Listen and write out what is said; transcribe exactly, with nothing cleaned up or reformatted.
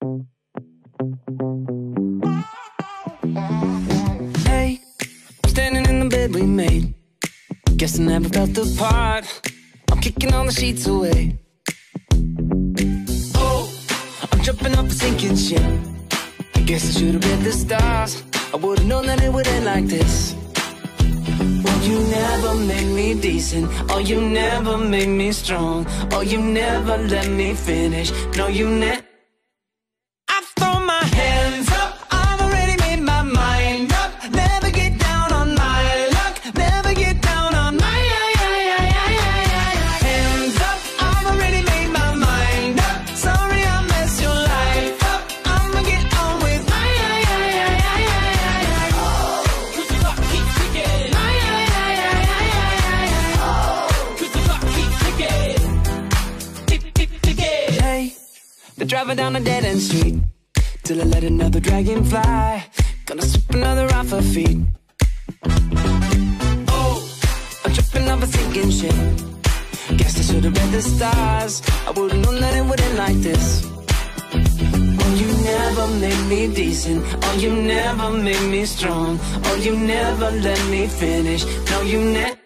Hey, I'm standing in the bed we made. Guess I never felt the part. I'm kicking all the sheets away. Oh, I'm jumping off a sinking ship. I guess I should've read the stars. I would've known that it would end like this. Oh, you never made me decent. Oh, you never made me strong. Oh, you never let me finish. No, you never. I throw my hands up. I've already made my mind up. Never get down on my luck. Never get down on my hands up. I've already made my mind up. Sorry I messed your life up. I'ma get on with my cause the clock keeps ticking. Cause the clock keeps ticking. Tick, tick, ticking. Hey, they're driving down a dead-end street till I let another dragon fly. Gonna sweep another off her feet. Oh, I'm tripping off a sinking ship. Guess I should've read the stars. I would've known that it would end like this. Oh, you never made me decent. Oh, you never made me strong. Oh, you never let me finish. No, you never.